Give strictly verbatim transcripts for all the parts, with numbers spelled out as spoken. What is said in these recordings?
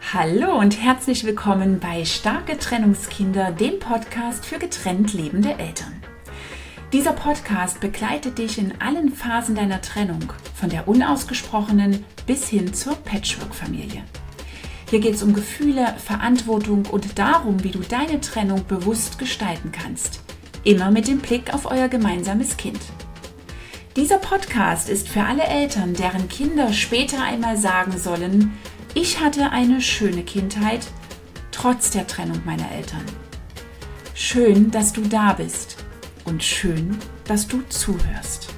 Hallo und herzlich willkommen bei Starke Trennungskinder, dem Podcast für getrennt lebende Eltern. Dieser Podcast begleitet dich in allen Phasen deiner Trennung, von der unausgesprochenen bis hin zur Patchwork-Familie. Hier geht es um Gefühle, Verantwortung und darum, wie du deine Trennung bewusst gestalten kannst. Immer mit dem Blick auf euer gemeinsames Kind. Dieser Podcast ist für alle Eltern, deren Kinder später einmal sagen sollen: Ich hatte eine schöne Kindheit, trotz der Trennung meiner Eltern. Schön, dass du da bist und schön, dass du zuhörst.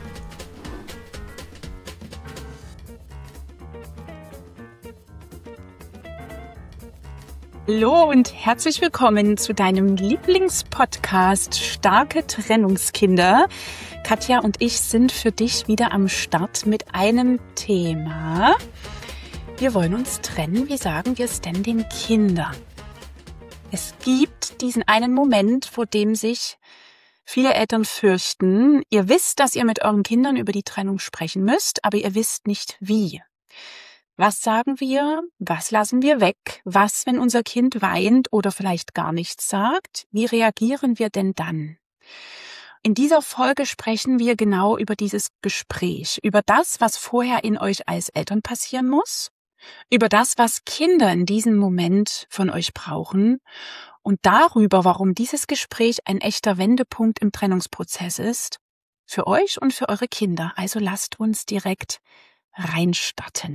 Hallo und herzlich willkommen zu deinem Lieblingspodcast Starke Trennungskinder. Katja und ich sind für dich wieder am Start mit einem Thema. Wir wollen uns trennen. Wie sagen wir es denn den Kindern? Es gibt diesen einen Moment, vor dem sich viele Eltern fürchten. Ihr wisst, dass ihr mit euren Kindern über die Trennung sprechen müsst, aber ihr wisst nicht wie. Was sagen wir? Was lassen wir weg? Was, wenn unser Kind weint oder vielleicht gar nichts sagt? Wie reagieren wir denn dann? In dieser Folge sprechen wir genau über dieses Gespräch, über das, was vorher in euch als Eltern passieren muss, über das, was Kinder in diesem Moment von euch brauchen und darüber, warum dieses Gespräch ein echter Wendepunkt im Trennungsprozess ist, für euch und für eure Kinder. Also lasst uns direkt reinstarten.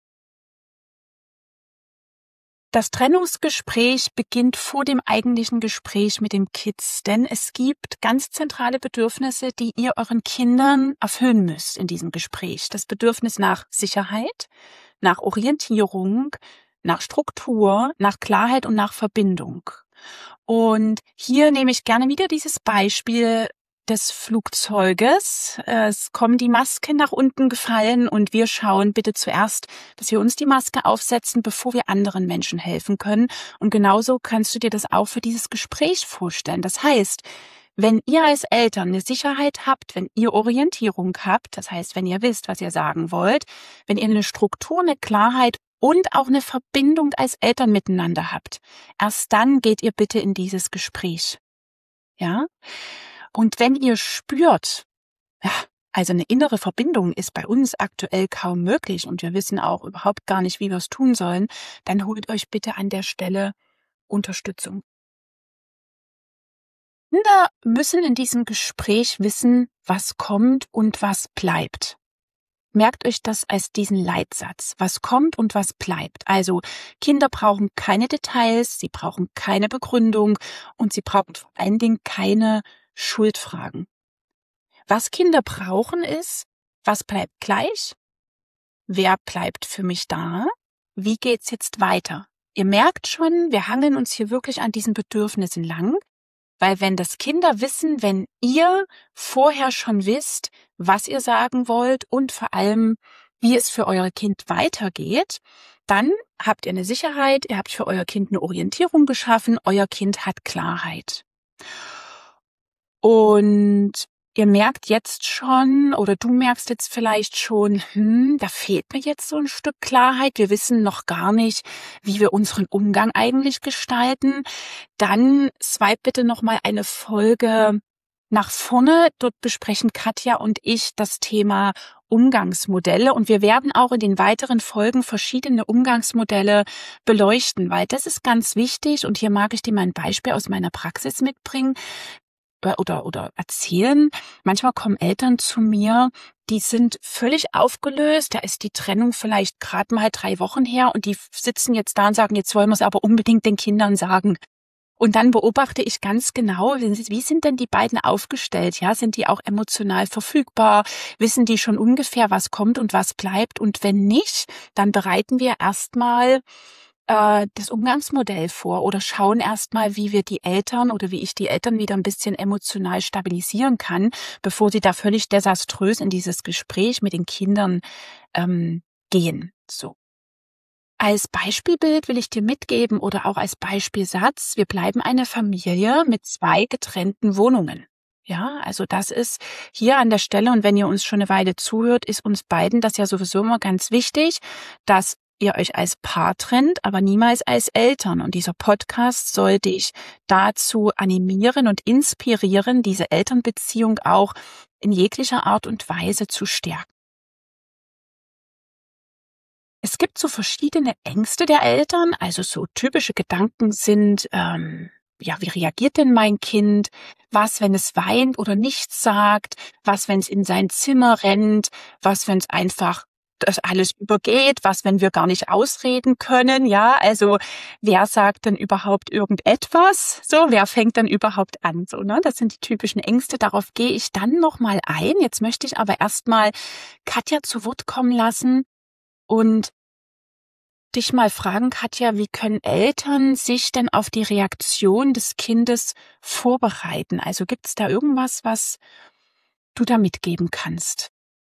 Das Trennungsgespräch beginnt vor dem eigentlichen Gespräch mit den Kids, denn es gibt ganz zentrale Bedürfnisse, die ihr euren Kindern erfüllen müsst in diesem Gespräch. Das Bedürfnis nach Sicherheit, nach Orientierung, nach Struktur, nach Klarheit und nach Verbindung. Und hier nehme ich gerne wieder dieses Beispiel des Flugzeuges. Es kommen die Masken nach unten gefallen und wir schauen bitte zuerst, dass wir uns die Maske aufsetzen, bevor wir anderen Menschen helfen können. Und genauso kannst du dir das auch für dieses Gespräch vorstellen. Das heißt, wenn ihr als Eltern eine Sicherheit habt, wenn ihr Orientierung habt, das heißt, wenn ihr wisst, was ihr sagen wollt, wenn ihr eine Struktur, eine Klarheit und auch eine Verbindung als Eltern miteinander habt, erst dann geht ihr bitte in dieses Gespräch. Ja? Und wenn ihr spürt, ja, also eine innere Verbindung ist bei uns aktuell kaum möglich und wir wissen auch überhaupt gar nicht, wie wir es tun sollen, dann holt euch bitte an der Stelle Unterstützung. Kinder müssen in diesem Gespräch wissen, was kommt und was bleibt. Merkt euch das als diesen Leitsatz, was kommt und was bleibt. Also Kinder brauchen keine Details, sie brauchen keine Begründung und sie brauchen vor allen Dingen keine Schuldfragen. Was Kinder brauchen ist, was bleibt gleich? Wer bleibt für mich da? Wie geht's jetzt weiter? Ihr merkt schon, wir hangeln uns hier wirklich an diesen Bedürfnissen lang, weil wenn das Kinder wissen, wenn ihr vorher schon wisst, was ihr sagen wollt und vor allem, wie es für euer Kind weitergeht, dann habt ihr eine Sicherheit, ihr habt für euer Kind eine Orientierung geschaffen, euer Kind hat Klarheit. Und ihr merkt jetzt schon, oder du merkst jetzt vielleicht schon, hm, da fehlt mir jetzt so ein Stück Klarheit. Wir wissen noch gar nicht, wie wir unseren Umgang eigentlich gestalten. Dann swipe bitte nochmal eine Folge nach vorne. Dort besprechen Katja und ich das Thema Umgangsmodelle und wir werden auch in den weiteren Folgen verschiedene Umgangsmodelle beleuchten, weil das ist ganz wichtig und hier mag ich dir mal ein Beispiel aus meiner Praxis mitbringen. Oder, oder erzählen. Manchmal kommen Eltern zu mir, die sind völlig aufgelöst, da ist die Trennung vielleicht gerade mal drei Wochen her und die sitzen jetzt da und sagen, jetzt wollen wir es aber unbedingt den Kindern sagen. Und dann beobachte ich ganz genau, wie sind denn die beiden aufgestellt? Ja, sind die auch emotional verfügbar? Wissen die schon ungefähr, was kommt und was bleibt? Und wenn nicht, dann bereiten wir erstmal das Umgangsmodell vor oder schauen erstmal, wie wir die Eltern oder wie ich die Eltern wieder ein bisschen emotional stabilisieren kann, bevor sie da völlig desaströs in dieses Gespräch mit den Kindern ähm, gehen. So. Als Beispielbild will ich dir mitgeben oder auch als Beispielsatz, wir bleiben eine Familie mit zwei getrennten Wohnungen. Ja, also das ist hier an der Stelle, und wenn ihr uns schon eine Weile zuhört, ist uns beiden das ja sowieso immer ganz wichtig, dass ihr euch als Paar trennt, aber niemals als Eltern. Und dieser Podcast soll dich dazu animieren und inspirieren, diese Elternbeziehung auch in jeglicher Art und Weise zu stärken. Es gibt so verschiedene Ängste der Eltern, also so typische Gedanken sind, ähm, ja, wie reagiert denn mein Kind? Was, wenn es weint oder nichts sagt? Was, wenn es in sein Zimmer rennt? Was, wenn es einfach das alles übergeht? Was, wenn wir gar nicht ausreden können? Ja, also wer sagt denn überhaupt irgendetwas? So, wer fängt dann überhaupt an? So, ne? Das sind die typischen Ängste. Darauf gehe ich dann nochmal ein. Jetzt möchte ich aber erstmal Katja zu Wort kommen lassen und dich mal fragen, Katja, wie können Eltern sich denn auf die Reaktion des Kindes vorbereiten? Also gibt es da irgendwas, was du da mitgeben kannst?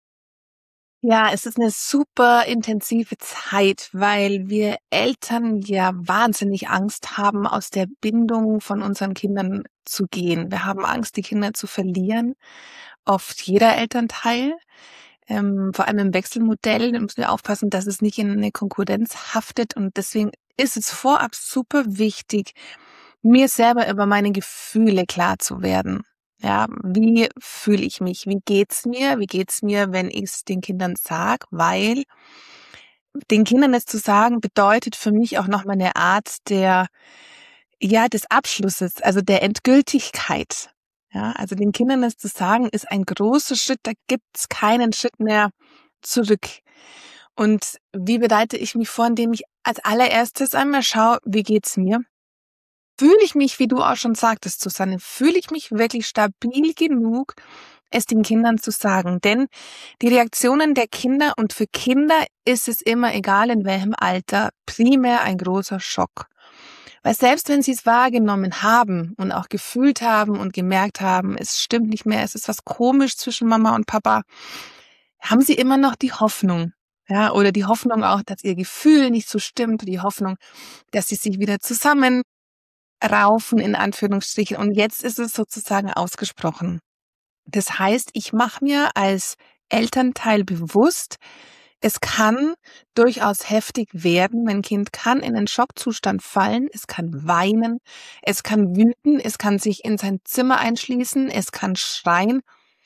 Ja, es ist eine super intensive Zeit, weil wir Eltern ja wahnsinnig Angst haben, aus der Bindung von unseren Kindern zu gehen. Wir haben Angst, die Kinder zu verlieren. Oft jeder Elternteil. Ähm, vor allem im Wechselmodell müssen wir aufpassen, dass es nicht in eine Konkurrenz haftet. Und deswegen ist es vorab super wichtig, mir selber über meine Gefühle klar zu werden. Ja, wie fühle ich mich? Wie geht's mir? Wie geht's mir, wenn ich es den Kindern sage? Weil den Kindern es zu sagen, bedeutet für mich auch nochmal eine Art der, ja, des Abschlusses, also der Endgültigkeit. Ja, also den Kindern es zu sagen, ist ein großer Schritt, da gibt's keinen Schritt mehr zurück. Und wie bereite ich mich vor, indem ich als allererstes einmal schaue, wie geht's mir? Fühle ich mich, wie du auch schon sagtest, Susanne, fühle ich mich wirklich stabil genug, es den Kindern zu sagen? Denn die Reaktionen der Kinder, und für Kinder ist es immer, egal in welchem Alter, primär ein großer Schock. Weil selbst wenn sie es wahrgenommen haben und auch gefühlt haben und gemerkt haben, es stimmt nicht mehr, es ist was komisch zwischen Mama und Papa, haben sie immer noch die Hoffnung. Ja, oder die Hoffnung auch, dass ihr Gefühl nicht so stimmt, die Hoffnung, dass sie sich wieder zusammen raufen, in Anführungsstrichen. Und jetzt ist es sozusagen ausgesprochen. Das heißt, ich mache mir als Elternteil bewusst, es kann durchaus heftig werden. Mein Kind kann in einen Schockzustand fallen, es kann weinen, es kann wüten, es kann sich in sein Zimmer einschließen, es kann schreien,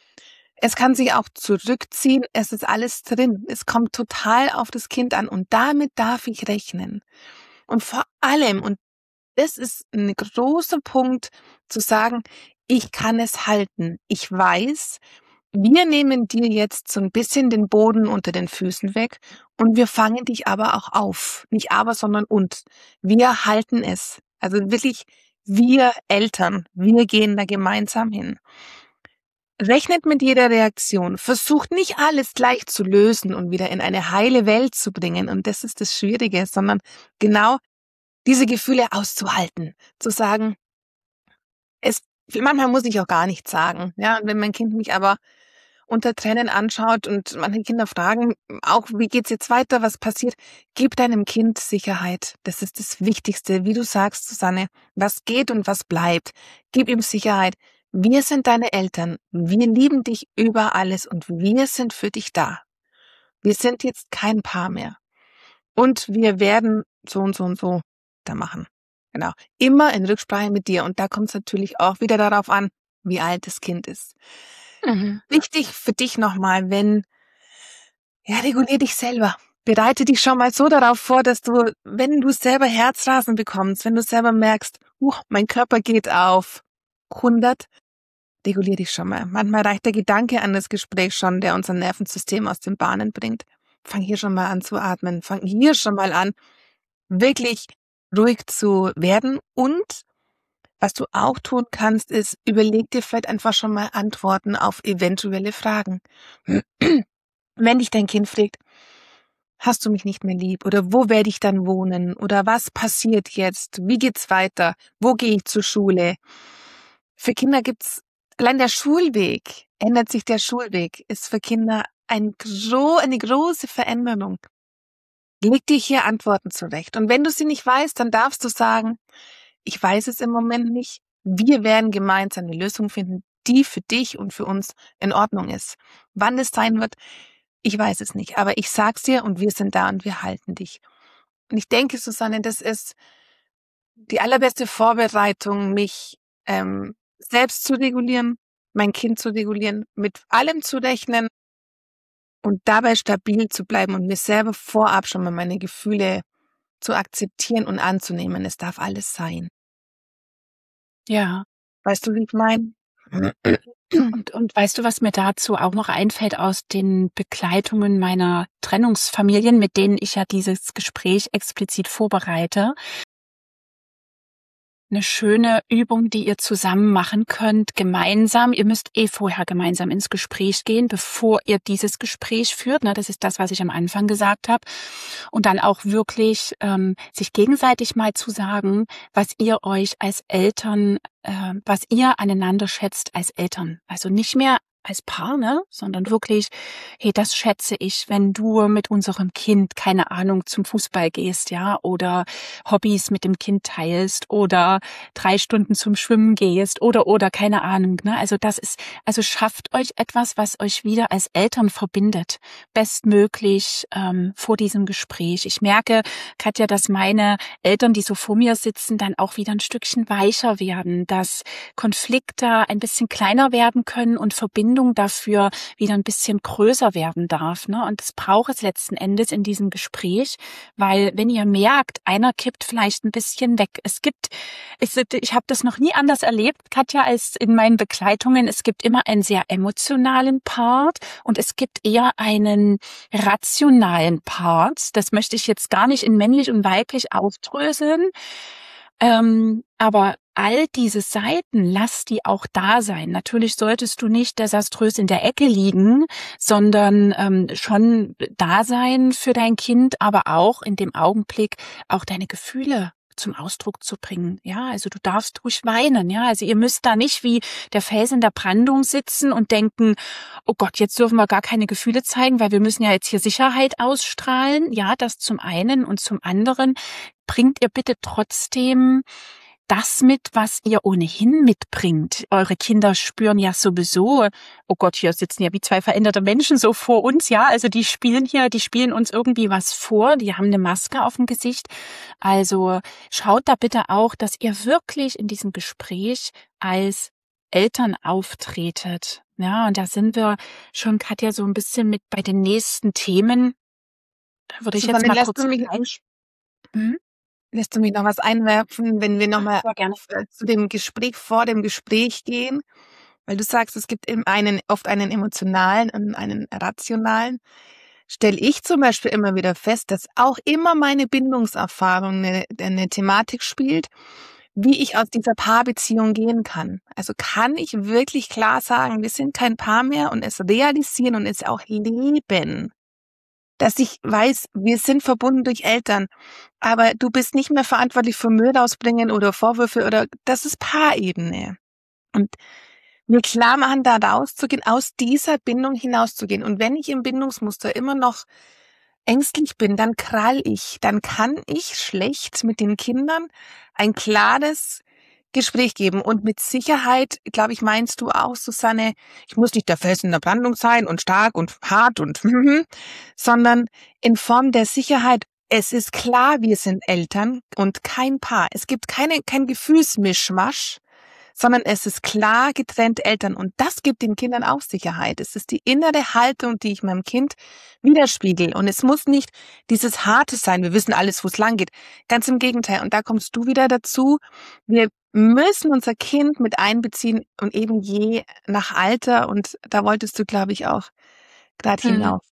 es kann sich auch zurückziehen, es ist alles drin. Es kommt total auf das Kind an und damit darf ich rechnen. Und vor allem, und das ist ein großer Punkt, zu sagen, ich kann es halten. Ich weiß, wir nehmen dir jetzt so ein bisschen den Boden unter den Füßen weg und wir fangen dich aber auch auf. Nicht aber, sondern und. Wir halten es. Also wirklich wir Eltern, wir gehen da gemeinsam hin. Rechnet mit jeder Reaktion. Versucht nicht alles gleich zu lösen und wieder in eine heile Welt zu bringen. Und das ist das Schwierige, sondern genau diese Gefühle auszuhalten, zu sagen, es, manchmal muss ich auch gar nichts sagen, ja, und wenn mein Kind mich aber unter Tränen anschaut und manche Kinder fragen auch, wie geht's jetzt weiter, was passiert, gib deinem Kind Sicherheit, das ist das Wichtigste, wie du sagst, Susanne, was geht und was bleibt, gib ihm Sicherheit, wir sind deine Eltern, wir lieben dich über alles und wir sind für dich da, wir sind jetzt kein Paar mehr und wir werden so und so und so da machen. Genau. Immer in Rücksprache mit dir. Und da kommt es natürlich auch wieder darauf an, wie alt das Kind ist. Mhm. Wichtig für dich nochmal, wenn, ja, regulier dich selber. Bereite dich schon mal so darauf vor, dass du, wenn du selber Herzrasen bekommst, wenn du selber merkst, uh, mein Körper geht auf hundert, regulier dich schon mal. Manchmal reicht der Gedanke an das Gespräch schon, der unser Nervensystem aus den Bahnen bringt. Fang hier schon mal an zu atmen. Fang hier schon mal an, wirklich ruhig zu werden. Und was du auch tun kannst, ist, überleg dir vielleicht einfach schon mal Antworten auf eventuelle Fragen. Wenn dich dein Kind fragt, hast du mich nicht mehr lieb? Oder wo werde ich dann wohnen? Oder was passiert jetzt? Wie geht's weiter? Wo gehe ich zur Schule? Für Kinder gibt's, allein der Schulweg, ändert sich der Schulweg, ist für Kinder ein gro- eine große Veränderung. Leg dir hier Antworten zurecht. Und wenn du sie nicht weißt, dann darfst du sagen, ich weiß es im Moment nicht. Wir werden gemeinsam eine Lösung finden, die für dich und für uns in Ordnung ist. Wann es sein wird, Ich weiß es nicht, aber ich sag's dir und wir sind da und wir halten dich. Und ich denke, Susanne, das ist die allerbeste Vorbereitung, mich ähm, selbst zu regulieren, mein Kind zu regulieren, mit allem zu rechnen und dabei stabil zu bleiben und mir selber vorab schon mal meine Gefühle zu akzeptieren und anzunehmen. Es darf alles sein. Ja. Weißt du, wie ich meine? Und, und weißt du, was mir dazu auch noch einfällt aus den Begleitungen meiner Trennungsfamilien, mit denen ich ja dieses Gespräch explizit vorbereite? Eine schöne Übung, die ihr zusammen machen könnt, gemeinsam. Ihr müsst eh vorher gemeinsam ins Gespräch gehen, bevor ihr dieses Gespräch führt. Ne, das ist das, was ich am Anfang gesagt habe. Und dann auch wirklich ähm, sich gegenseitig mal zu sagen, was ihr euch als Eltern, äh, was ihr aneinander schätzt als Eltern. Also nicht mehr als Paar, ne, sondern wirklich, hey, das schätze ich, wenn du mit unserem Kind, keine Ahnung, zum Fußball gehst, ja, oder Hobbys mit dem Kind teilst oder drei Stunden zum Schwimmen gehst oder, oder, keine Ahnung, ne, also das ist, also schafft euch etwas, was euch wieder als Eltern verbindet, bestmöglich ähm, vor diesem Gespräch. Ich merke, Katja, dass meine Eltern, die so vor mir sitzen, dann auch wieder ein Stückchen weicher werden, dass Konflikte ein bisschen kleiner werden können und Verbindung dafür wieder ein bisschen größer werden darf, ne? Und das braucht es letzten Endes in diesem Gespräch, weil wenn ihr merkt, einer kippt vielleicht ein bisschen weg. Es gibt, ich, ich habe das noch nie anders erlebt, Katja, als in meinen Begleitungen. Es gibt immer einen sehr emotionalen Part und es gibt eher einen rationalen Part. Das möchte ich jetzt gar nicht in männlich und weiblich aufdröseln. Ähm, aber all diese Seiten, lass die auch da sein. Natürlich solltest du nicht desaströs in der Ecke liegen, sondern ähm, schon da sein für dein Kind, aber auch in dem Augenblick auch deine Gefühle zum Ausdruck zu bringen. Ja, also du darfst ruhig weinen. Ja, also ihr müsst da nicht wie der Fels in der Brandung sitzen und denken, oh Gott, jetzt dürfen wir gar keine Gefühle zeigen, weil wir müssen ja jetzt hier Sicherheit ausstrahlen. Ja, das zum einen und zum anderen bringt ihr bitte trotzdem das mit, was ihr ohnehin mitbringt. Eure Kinder spüren ja sowieso, oh Gott, hier sitzen ja wie zwei veränderte Menschen so vor uns, ja, also die spielen hier, die spielen uns irgendwie was vor, die haben eine Maske auf dem Gesicht. Also schaut da bitte auch, dass ihr wirklich in diesem Gespräch als Eltern auftretet. Ja, und da sind wir schon, Katja, so ein bisschen mit bei den nächsten Themen. Da würde ich jetzt mal kurz reinschauen. Hm? Lässt du mich noch was einwerfen, wenn wir nochmal gerne zu dem Gespräch vor dem Gespräch gehen? Weil du sagst, es gibt eben einen, oft einen emotionalen und einen rationalen. Stelle ich zum Beispiel immer wieder fest, dass auch immer meine Bindungserfahrung eine, eine Thematik spielt, wie ich aus dieser Paarbeziehung gehen kann. Also kann ich wirklich klar sagen, wir sind kein Paar mehr und es realisieren und es auch leben. Dass ich weiß, wir sind verbunden durch Eltern, aber du bist nicht mehr verantwortlich für Müll rausbringen oder Vorwürfe oder das ist Paarebene. Und mir klar machen, da rauszugehen, aus dieser Bindung hinauszugehen. Und wenn ich im Bindungsmuster immer noch ängstlich bin, dann krall ich, dann kann ich schlecht mit den Kindern ein klares Gespräch geben. Und mit Sicherheit, glaube ich, meinst du auch, Susanne, ich muss nicht der Fels in der Brandung sein und stark und hart und sondern in Form der Sicherheit, es ist klar, wir sind Eltern und kein Paar. Es gibt keine, kein Gefühlsmischmasch, sondern es ist klar getrennt Eltern. Und das gibt den Kindern auch Sicherheit. Es ist die innere Haltung, die ich meinem Kind widerspiegel. Und es muss nicht dieses Harte sein. Wir wissen alles, wo es lang geht. Ganz im Gegenteil. Und da kommst du wieder dazu. Wir müssen unser Kind mit einbeziehen und eben je nach Alter. Und da wolltest du, glaube ich, auch gerade Mhm. hinauf.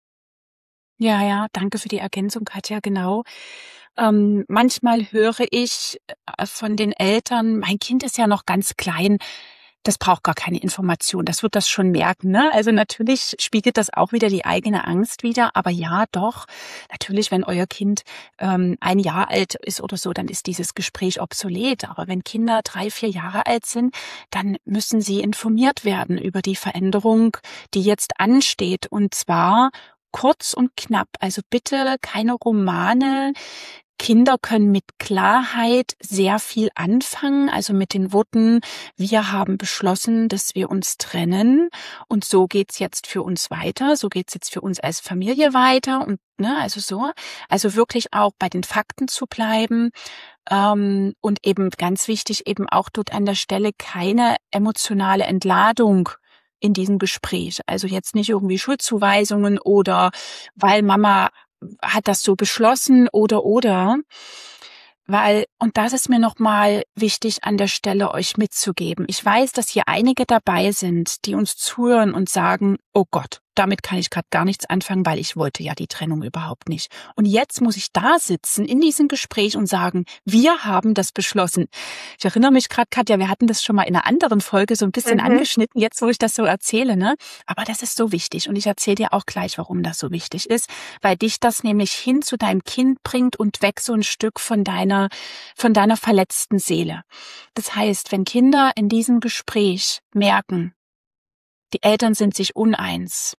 Ja, ja, danke für die Ergänzung, Katja, genau. Ähm, manchmal höre ich äh, von den Eltern, mein Kind ist ja noch ganz klein, das braucht gar keine Information, das wird das schon merken, ne? Also natürlich spiegelt das auch wieder die eigene Angst wider, aber ja, doch, natürlich, wenn euer Kind ähm, ein Jahr alt ist oder so, dann ist dieses Gespräch obsolet. Aber wenn Kinder drei, vier Jahre alt sind, dann müssen sie informiert werden über die Veränderung, die jetzt ansteht. Und zwar kurz und knapp. Also bitte keine Romane, Kinder können mit Klarheit sehr viel anfangen, also mit den Worten, wir haben beschlossen, dass wir uns trennen und so geht's jetzt für uns weiter, so geht's jetzt für uns als Familie weiter und ne, also so, also wirklich auch bei den Fakten zu bleiben ähm, und eben ganz wichtig eben auch dort an der Stelle keine emotionale Entladung in diesem Gespräch, also jetzt nicht irgendwie Schuldzuweisungen oder weil Mama hat das so beschlossen oder oder, weil, und das ist mir nochmal wichtig an der Stelle euch mitzugeben. Ich weiß, dass hier einige dabei sind, die uns zuhören und sagen, oh Gott, damit kann ich gerade gar nichts anfangen, weil ich wollte ja die Trennung überhaupt nicht. Und jetzt muss ich da sitzen in diesem Gespräch und sagen, wir haben das beschlossen. Ich erinnere mich gerade, Katja, wir hatten das schon mal in einer anderen Folge so ein bisschen mhm. angeschnitten, jetzt wo ich das so erzähle, ne? Aber das ist so wichtig und ich erzähle dir auch gleich, warum das so wichtig ist, weil dich das nämlich hin zu deinem Kind bringt und weg so ein Stück von deiner, von deiner verletzten Seele. Das heißt, wenn Kinder in diesem Gespräch merken, die Eltern sind sich uneins,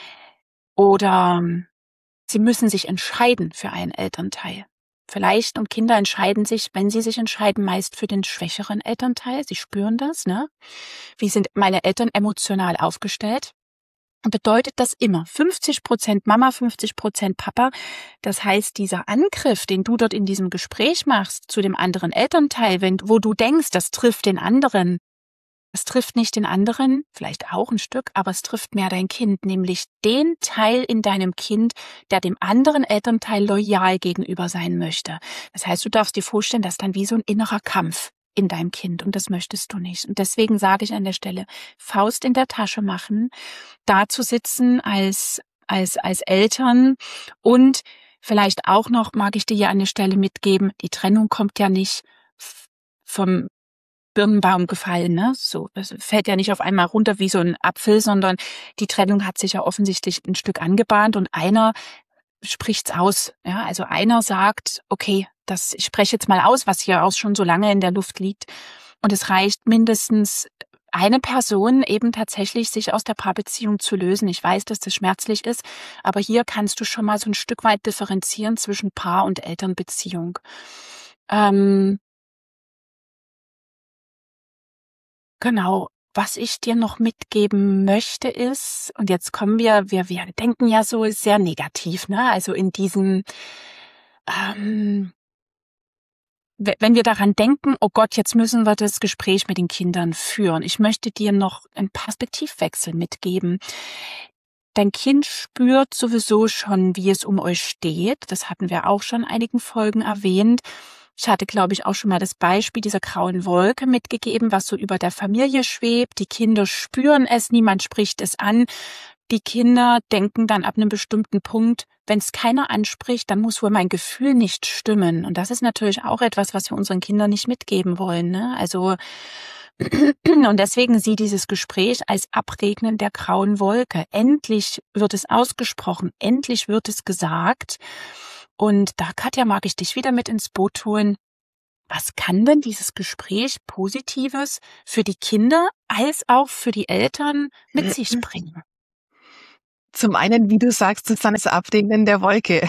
oder sie müssen sich entscheiden für einen Elternteil. Vielleicht, und Kinder entscheiden sich, wenn sie sich entscheiden, meist für den schwächeren Elternteil. Sie spüren das, ne? Wie sind meine Eltern emotional aufgestellt? Bedeutet das immer fünfzig Prozent Mama, fünfzig Prozent Papa. Das heißt, dieser Angriff, den du dort in diesem Gespräch machst zu dem anderen Elternteil, wenn, wo du denkst, das trifft den anderen, es trifft nicht den anderen, vielleicht auch ein Stück, aber es trifft mehr dein Kind, nämlich den Teil in deinem Kind, der dem anderen Elternteil loyal gegenüber sein möchte. Das heißt, du darfst dir vorstellen, dass dann wie so ein innerer Kampf in deinem Kind und das möchtest du nicht. Und deswegen sage ich an der Stelle, Faust in der Tasche machen, da zu sitzen als, als, als Eltern und vielleicht auch noch, mag ich dir hier an der Stelle mitgeben, die Trennung kommt ja nicht vom Birnbaum gefallen, ne? So, das fällt ja nicht auf einmal runter wie so ein Apfel, sondern die Trennung hat sich ja offensichtlich ein Stück angebahnt und einer spricht's aus, ja? Also einer sagt, okay, das, ich spreche jetzt mal aus, was hier auch schon so lange in der Luft liegt. Und es reicht mindestens eine Person eben tatsächlich, sich aus der Paarbeziehung zu lösen. Ich weiß, dass das schmerzlich ist, aber hier kannst du schon mal so ein Stück weit differenzieren zwischen Paar- und Elternbeziehung. Ähm, Genau. Was ich dir noch mitgeben möchte ist, und jetzt kommen wir, wir, wir denken ja so sehr negativ, ne? Also in diesem, ähm, wenn wir daran denken, oh Gott, jetzt müssen wir das Gespräch mit den Kindern führen. Ich möchte dir noch einen Perspektivwechsel mitgeben. Dein Kind spürt sowieso schon, wie es um euch steht. Das hatten wir auch schon in einigen Folgen erwähnt. Ich hatte, glaube ich, auch schon mal das Beispiel dieser grauen Wolke mitgegeben, was so über der Familie schwebt. Die Kinder spüren es, niemand spricht es an. Die Kinder denken dann ab einem bestimmten Punkt, wenn es keiner anspricht, dann muss wohl mein Gefühl nicht stimmen. Und das ist natürlich auch etwas, was wir unseren Kindern nicht mitgeben wollen, ne? Also, und deswegen sieh dieses Gespräch als Abregnen der grauen Wolke. Endlich wird es ausgesprochen, endlich wird es gesagt. Und da, Katja, mag ich dich wieder mit ins Boot holen. Was kann denn dieses Gespräch Positives für die Kinder als auch für die Eltern mit sich bringen? Zum einen, wie du sagst, Susanne, das Abregnen der Wolke.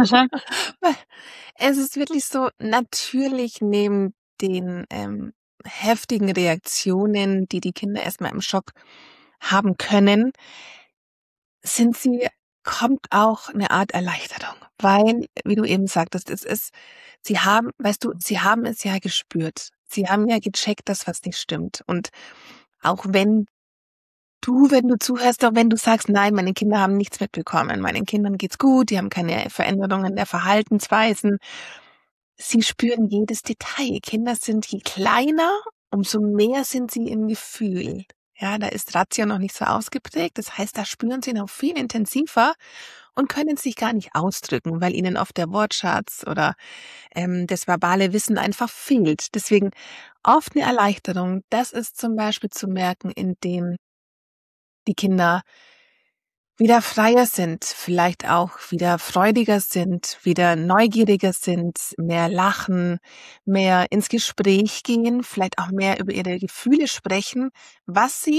Es ist wirklich so, natürlich neben den ähm, heftigen Reaktionen, die die Kinder erstmal im Schock haben können, sind sie, kommt auch eine Art Erleichterung. Weil, wie du eben sagtest, es ist, sie haben, weißt du, sie haben es ja gespürt. Sie haben ja gecheckt, dass was nicht stimmt. Und auch wenn du, wenn du zuhörst, auch wenn du sagst, nein, meine Kinder haben nichts mitbekommen, meinen Kindern geht's gut, die haben keine Veränderungen der Verhaltensweisen. Sie spüren jedes Detail. Kinder sind, je kleiner, umso mehr sind sie im Gefühl. Ja, da ist Ratio noch nicht so ausgeprägt. Das heißt, da spüren sie noch viel intensiver und können sich gar nicht ausdrücken, weil ihnen oft der Wortschatz oder ähm, das verbale Wissen einfach fehlt. Deswegen oft eine Erleichterung. Das ist zum Beispiel zu merken, indem die Kinder wieder freier sind, vielleicht auch wieder freudiger sind, wieder neugieriger sind, mehr lachen, mehr ins Gespräch gehen, vielleicht auch mehr über ihre Gefühle sprechen, was sie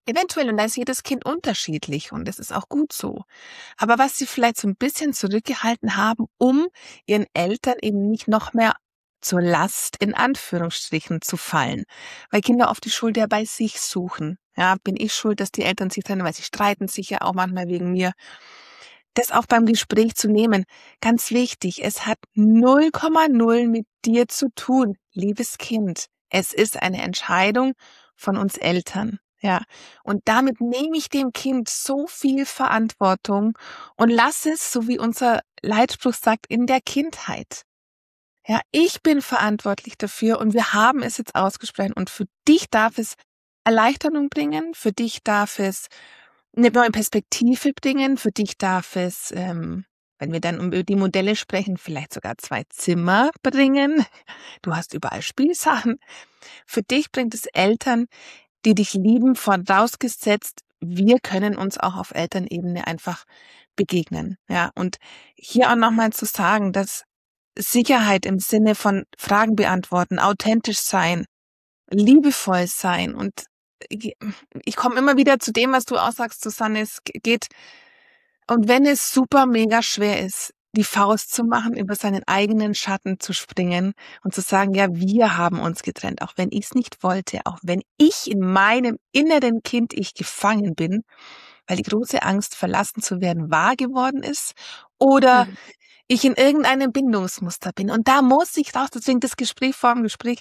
Eventuell, und da ist jedes Kind unterschiedlich und das ist auch gut so. Aber was sie vielleicht so ein bisschen zurückgehalten haben, um ihren Eltern eben nicht noch mehr zur Last in Anführungsstrichen zu fallen. Weil Kinder oft die Schuld ja bei sich suchen. Ja, bin ich schuld, dass die Eltern sich trennen, weil sie streiten sich ja auch manchmal wegen mir. Das auch beim Gespräch zu nehmen, ganz wichtig, es hat null Komma null mit dir zu tun, liebes Kind. Es ist eine Entscheidung von uns Eltern. Ja, und damit nehme ich dem Kind so viel Verantwortung und lasse es, so wie unser Leitspruch sagt, in der Kindheit. Ja, ich bin verantwortlich dafür und wir haben es jetzt ausgesprochen und für dich darf es Erleichterung bringen, für dich darf es eine neue Perspektive bringen, für dich darf es, ähm, wenn wir dann über die Modelle sprechen, vielleicht sogar zwei Zimmer bringen. Du hast überall Spielsachen. Für dich bringt es Eltern, die dich lieben, vorausgesetzt, wir können uns auch auf Elternebene einfach begegnen. Ja, und hier auch nochmal zu sagen, dass Sicherheit im Sinne von Fragen beantworten, authentisch sein, liebevoll sein und ich, ich komme immer wieder zu dem, was du auch sagst, Susanne, es geht, und wenn es super mega schwer ist, die Faust zu machen, über seinen eigenen Schatten zu springen und zu sagen, ja, wir haben uns getrennt, auch wenn ich es nicht wollte, auch wenn ich in meinem inneren Kind ich gefangen bin, weil die große Angst, verlassen zu werden, wahr geworden ist oder Mhm. ich in irgendeinem Bindungsmuster bin. Und da muss ich raus, deswegen das Gespräch vor dem Gespräch,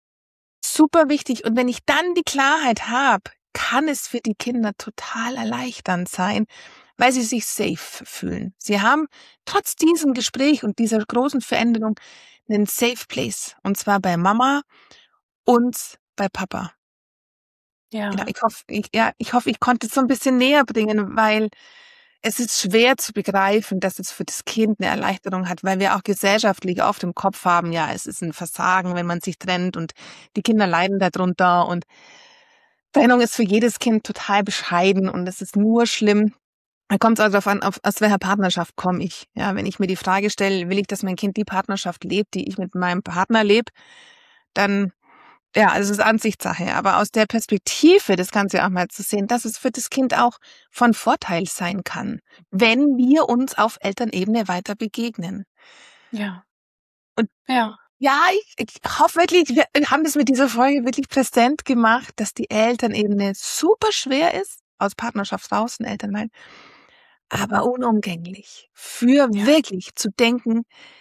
super wichtig. Und wenn ich dann die Klarheit habe, kann es für die Kinder total erleichternd sein, weil sie sich safe fühlen. Sie haben trotz diesem Gespräch und dieser großen Veränderung einen Safe Place. Und zwar bei Mama und bei Papa. Genau, Ja. ich hoffe, ich, ja, ich hoffe, ich konnte es so ein bisschen näher bringen, weil es ist schwer zu begreifen, dass es für das Kind eine Erleichterung hat, weil wir auch gesellschaftlich oft im Kopf haben, ja, es ist ein Versagen, wenn man sich trennt und die Kinder leiden darunter und Trennung ist für jedes Kind total bescheiden und es ist nur schlimm. Da kommt es also darauf an, auf, aus welcher Partnerschaft komme ich. Ja, wenn ich mir die Frage stelle, will ich, dass mein Kind die Partnerschaft lebt, die ich mit meinem Partner lebe, dann, ja, also es ist Ansichtssache. Aber aus der Perspektive, das Ganze auch mal zu sehen, dass es für das Kind auch von Vorteil sein kann, wenn wir uns auf Elternebene weiter begegnen. Ja. Und Ja. ja, ich, ich hoffe wirklich, wir haben das mit dieser Folge wirklich präsent gemacht, dass die Elternebene super schwer ist, aus Partnerschaft raus, ein Elternlein, aber unumgänglich. Für Ja. wirklich zu denken,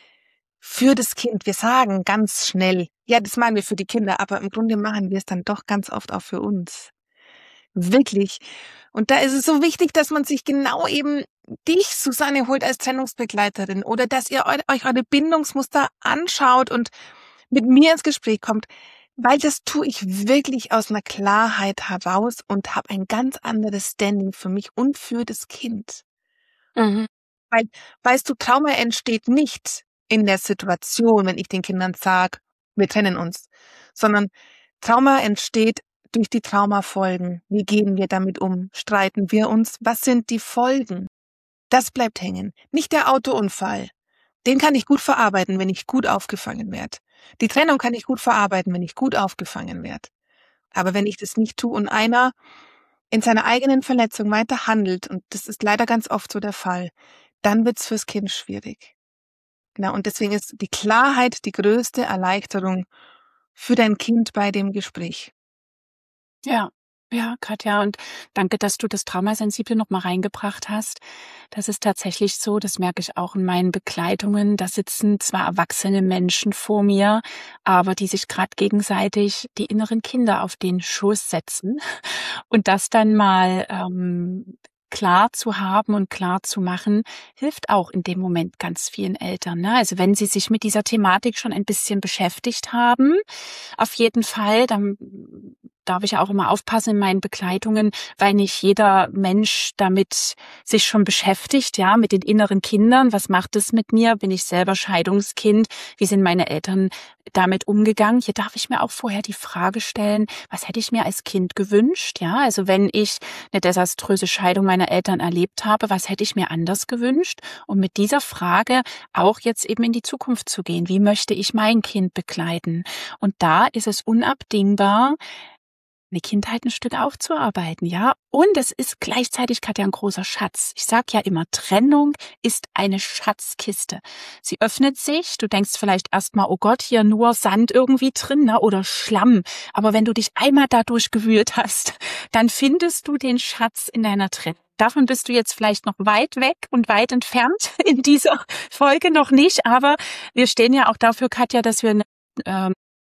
für das Kind. Wir sagen ganz schnell, ja, das meinen wir für die Kinder, aber im Grunde machen wir es dann doch ganz oft auch für uns. Wirklich. Und da ist es so wichtig, dass man sich genau eben dich, Susanne, holt als Trennungsbegleiterin oder dass ihr euch eure Bindungsmuster anschaut und mit mir ins Gespräch kommt, weil das tue ich wirklich aus einer Klarheit heraus und habe ein ganz anderes Standing für mich und für das Kind. Mhm. Weil, weißt du, Trauma entsteht nicht in der Situation, wenn ich den Kindern sage, wir trennen uns, sondern Trauma entsteht durch die Traumafolgen. Wie gehen wir damit um? Streiten wir uns? Was sind die Folgen? Das bleibt hängen. Nicht der Autounfall. Den kann ich gut verarbeiten, wenn ich gut aufgefangen werde. Die Trennung kann ich gut verarbeiten, wenn ich gut aufgefangen werde. Aber wenn ich das nicht tue und einer in seiner eigenen Verletzung weiter handelt, und das ist leider ganz oft so der Fall, dann wird's fürs Kind schwierig. Genau, und deswegen ist die Klarheit die größte Erleichterung für dein Kind bei dem Gespräch. Ja. Ja, Katja, und danke, dass du das Traumasensible noch mal reingebracht hast. Das ist tatsächlich so, das merke ich auch in meinen Begleitungen. Da sitzen zwar erwachsene Menschen vor mir, aber die sich gerade gegenseitig die inneren Kinder auf den Schoß setzen. Und das dann mal ähm, klar zu haben und klar zu machen, hilft auch in dem Moment ganz vielen Eltern. Ne? Also wenn sie sich mit dieser Thematik schon ein bisschen beschäftigt haben, auf jeden Fall, dann darf ich auch immer aufpassen in meinen Begleitungen, weil nicht jeder Mensch damit sich schon beschäftigt, ja, mit den inneren Kindern. Was macht es mit mir? Bin ich selber Scheidungskind? Wie sind meine Eltern damit umgegangen? Hier darf ich mir auch vorher die Frage stellen, was hätte ich mir als Kind gewünscht? Ja, also wenn ich eine desaströse Scheidung meiner Eltern erlebt habe, was hätte ich mir anders gewünscht? Und mit dieser Frage auch jetzt eben in die Zukunft zu gehen. Wie möchte ich mein Kind begleiten? Und da ist es unabdingbar, eine Kindheit ein Stück aufzuarbeiten, ja. Und es ist gleichzeitig, Katja, ein großer Schatz. Ich sag ja immer, Trennung ist eine Schatzkiste. Sie öffnet sich, du denkst vielleicht erstmal, oh Gott, hier nur Sand irgendwie drin, ne, oder Schlamm. Aber wenn du dich einmal dadurch gewühlt hast, dann findest du den Schatz in deiner Trennung. Davon bist du jetzt vielleicht noch weit weg und weit entfernt in dieser Folge noch nicht, aber wir stehen ja auch dafür, Katja, dass wir ähm,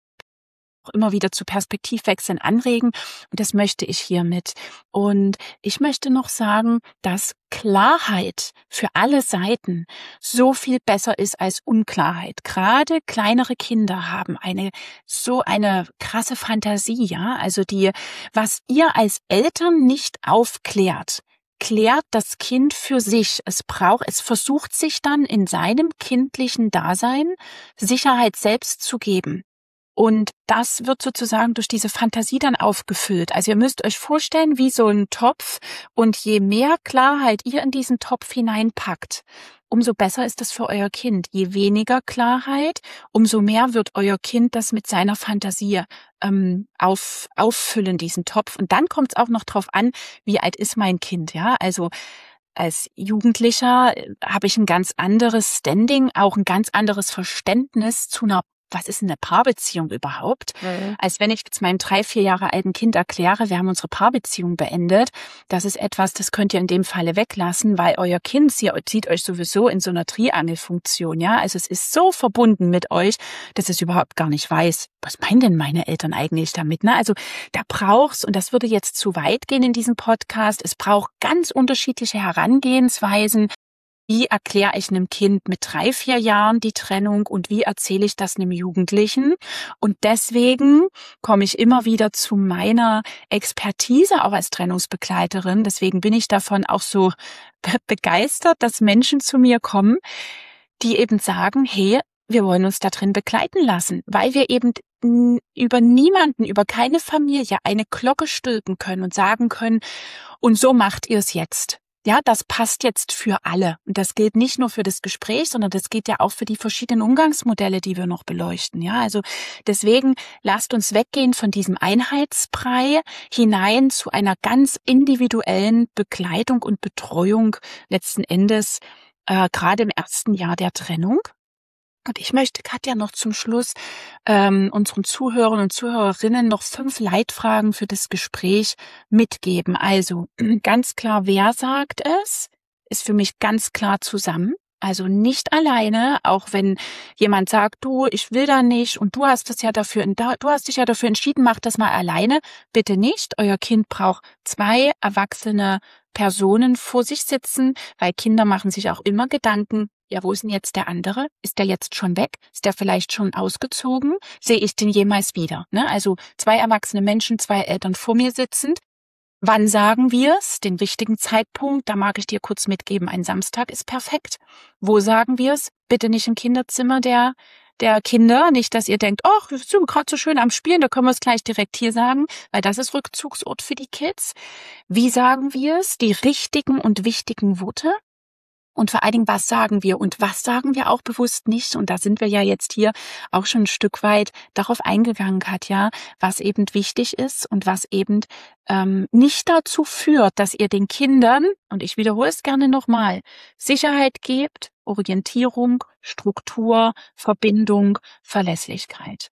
auch immer wieder zu Perspektivwechseln anregen und das möchte ich hiermit. Und ich möchte noch sagen, dass Klarheit für alle Seiten so viel besser ist als Unklarheit. Gerade kleinere Kinder haben eine so eine krasse Fantasie, ja, also die, was ihr als Eltern nicht aufklärt, klärt das Kind für sich. Es braucht, es versucht sich dann in seinem kindlichen Dasein Sicherheit selbst zu geben. Und das wird sozusagen durch diese Fantasie dann aufgefüllt. Also ihr müsst euch vorstellen, wie so ein Topf. Und je mehr Klarheit ihr in diesen Topf hineinpackt, umso besser ist es für euer Kind. Je weniger Klarheit, umso mehr wird euer Kind das mit seiner Fantasie ähm, auf, auffüllen, diesen Topf. Und dann kommt es auch noch drauf an, wie alt ist mein Kind, ja? Also als Jugendlicher habe ich ein ganz anderes Standing, auch ein ganz anderes Verständnis zu einer, was ist eine Paarbeziehung überhaupt? Mhm. Als wenn ich jetzt meinem drei, vier Jahre alten Kind erkläre, wir haben unsere Paarbeziehung beendet. Das ist etwas, das könnt ihr in dem Falle weglassen, weil euer Kind sieht euch sowieso in so einer Triangelfunktion, ja. Also es ist so verbunden mit euch, dass es überhaupt gar nicht weiß, was meinen denn meine Eltern eigentlich damit, ne? Also da braucht's, und das würde jetzt zu weit gehen in diesem Podcast, es braucht ganz unterschiedliche Herangehensweisen. Wie erkläre ich einem Kind mit drei, vier Jahren die Trennung und wie erzähle ich das einem Jugendlichen? Und deswegen komme ich immer wieder zu meiner Expertise auch als Trennungsbegleiterin. Deswegen bin ich davon auch so begeistert, dass Menschen zu mir kommen, die eben sagen, hey, wir wollen uns da drin begleiten lassen, weil wir eben über niemanden, über keine Familie eine Glocke stülpen können und sagen können, und so macht ihr es jetzt. Ja, das passt jetzt für alle. Und das gilt nicht nur für das Gespräch, sondern das gilt ja auch für die verschiedenen Umgangsmodelle, die wir noch beleuchten. Ja, also deswegen lasst uns weggehen von diesem Einheitsbrei hinein zu einer ganz individuellen Begleitung und Betreuung letzten Endes, äh, gerade im ersten Jahr der Trennung. Und ich möchte, Katja, noch zum Schluss ähm, unseren Zuhörern und Zuhörerinnen noch fünf Leitfragen für das Gespräch mitgeben. Also ganz klar, wer sagt es, ist für mich ganz klar zusammen. Also nicht alleine, auch wenn jemand sagt, du, ich will da nicht und du hast es ja dafür, du hast dich ja dafür entschieden, mach das mal alleine. Bitte nicht. Euer Kind braucht zwei erwachsene Personen vor sich sitzen, weil Kinder machen sich auch immer Gedanken. Ja, wo ist denn jetzt der andere? Ist der jetzt schon weg? Ist der vielleicht schon ausgezogen? Sehe ich den jemals wieder? Ne? Also zwei erwachsene Menschen, zwei Eltern vor mir sitzend. Wann sagen wir es? Den wichtigen Zeitpunkt, da mag ich dir kurz mitgeben, ein Samstag ist perfekt. Wo sagen wir es? Bitte nicht im Kinderzimmer der der Kinder, nicht, dass ihr denkt, ach, wir sind gerade so schön am Spielen, da können wir es gleich direkt hier sagen, weil das ist Rückzugsort für die Kids. Wie sagen wir es? Die richtigen und wichtigen Worte. Und vor allen Dingen, was sagen wir und was sagen wir auch bewusst nicht? Und da sind wir ja jetzt hier auch schon ein Stück weit darauf eingegangen, Katja, was eben wichtig ist und was eben ähm, nicht dazu führt, dass ihr den Kindern, und ich wiederhole es gerne nochmal, Sicherheit gebt, Orientierung, Struktur, Verbindung, Verlässlichkeit.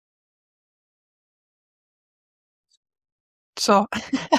So.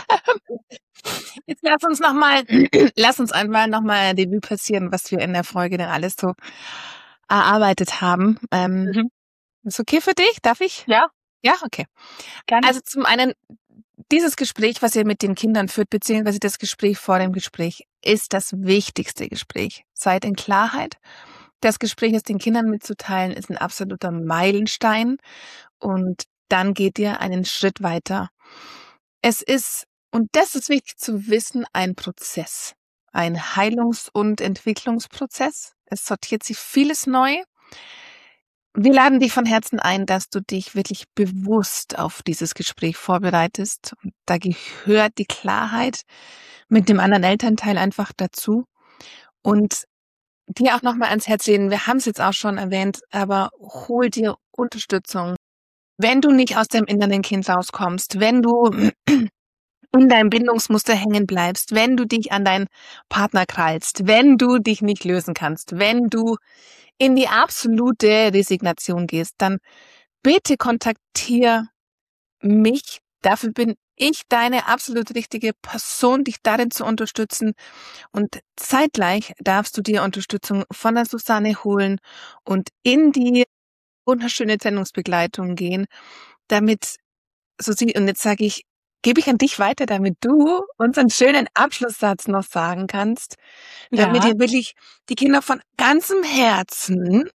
Jetzt lass uns noch mal, lass uns einmal noch mal Revue passieren, was wir in der Folge denn alles so erarbeitet haben. Ähm, mhm. Ist okay für dich? Darf ich? Ja. Ja, okay. Gerne. Also zum einen, dieses Gespräch, was ihr mit den Kindern führt, beziehungsweise das Gespräch vor dem Gespräch, ist das wichtigste Gespräch. Seid in Klarheit. Das Gespräch, es den Kindern mitzuteilen, ist ein absoluter Meilenstein. Und dann geht ihr einen Schritt weiter. Es ist, und das ist wichtig zu wissen, ein Prozess, ein Heilungs- und Entwicklungsprozess. Es sortiert sich vieles neu. Wir laden dich von Herzen ein, dass du dich wirklich bewusst auf dieses Gespräch vorbereitest. Und da gehört die Klarheit mit dem anderen Elternteil einfach dazu. Und dir auch nochmal ans Herz legen, wir haben es jetzt auch schon erwähnt, aber hol dir Unterstützung. wenn du nicht aus dem inneren Kind rauskommst, wenn du in deinem Bindungsmuster hängen bleibst, wenn du dich an deinen Partner krallst, wenn du dich nicht lösen kannst, wenn du in die absolute Resignation gehst, dann bitte kontaktiere mich. Dafür bin ich deine absolut richtige Person, dich darin zu unterstützen. Und zeitgleich darfst du dir Unterstützung von der Susanne holen und in die wunderschöne Trennungsbegleitung gehen, damit, so sie, und jetzt sage ich, gebe ich an dich weiter, damit du unseren schönen Abschlusssatz noch sagen kannst, damit Ja. ihr wirklich die Kinder von ganzem Herzen.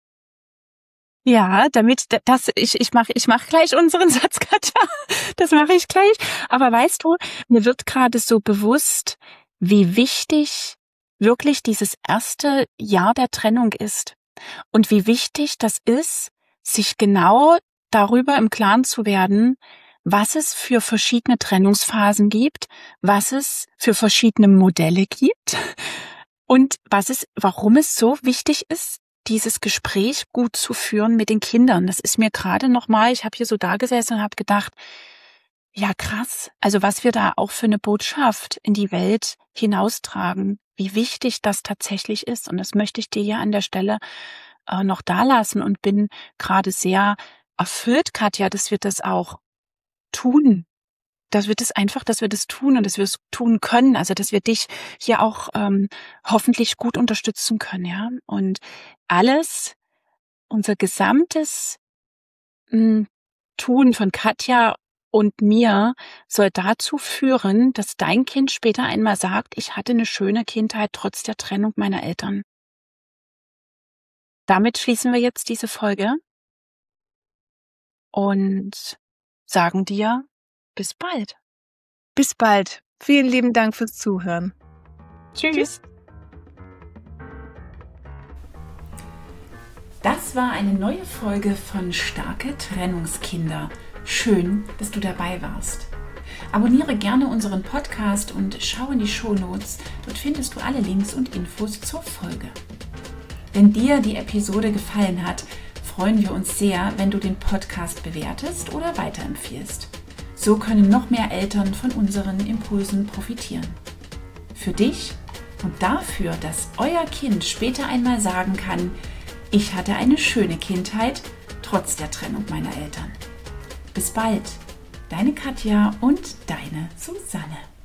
Ja, damit das ich ich mache ich mache gleich unseren Satz, Katja. Das mache ich gleich. Aber weißt du, mir wird gerade so bewusst, wie wichtig wirklich dieses erste Jahr der Trennung ist und wie wichtig das ist, sich genau darüber im Klaren zu werden, was es für verschiedene Trennungsphasen gibt, was es für verschiedene Modelle gibt und was es, warum es so wichtig ist, dieses Gespräch gut zu führen mit den Kindern. Das ist mir gerade nochmal, ich habe hier so da gesessen und habe gedacht, ja krass, also was wir da auch für eine Botschaft in die Welt hinaustragen, wie wichtig das tatsächlich ist. Und das möchte ich dir ja an der Stelle äh, noch dalassen und bin gerade sehr erfüllt, Katja, dass wir das auch tun. Dass wir das einfach, dass wir das tun und dass wir es tun können. Also, dass wir dich hier auch ähm, hoffentlich gut unterstützen können, ja. Und alles, unser gesamtes mh, Tun von Katja und mir soll dazu führen, dass dein Kind später einmal sagt, ich hatte eine schöne Kindheit trotz der Trennung meiner Eltern. Damit schließen wir jetzt diese Folge und sagen dir bis bald. Bis bald. Vielen lieben Dank fürs Zuhören. Tschüss. Das war eine neue Folge von Starke Trennungskinder. Schön, dass du dabei warst. Abonniere gerne unseren Podcast und schau in die Shownotes. Dort findest du alle Links und Infos zur Folge. Wenn dir die Episode gefallen hat, freuen wir uns sehr, wenn du den Podcast bewertest oder weiterempfiehlst. So können noch mehr Eltern von unseren Impulsen profitieren. Für dich und dafür, dass euer Kind später einmal sagen kann, ich hatte eine schöne Kindheit, trotz der Trennung meiner Eltern. Bis bald, deine Katja und deine Susanne.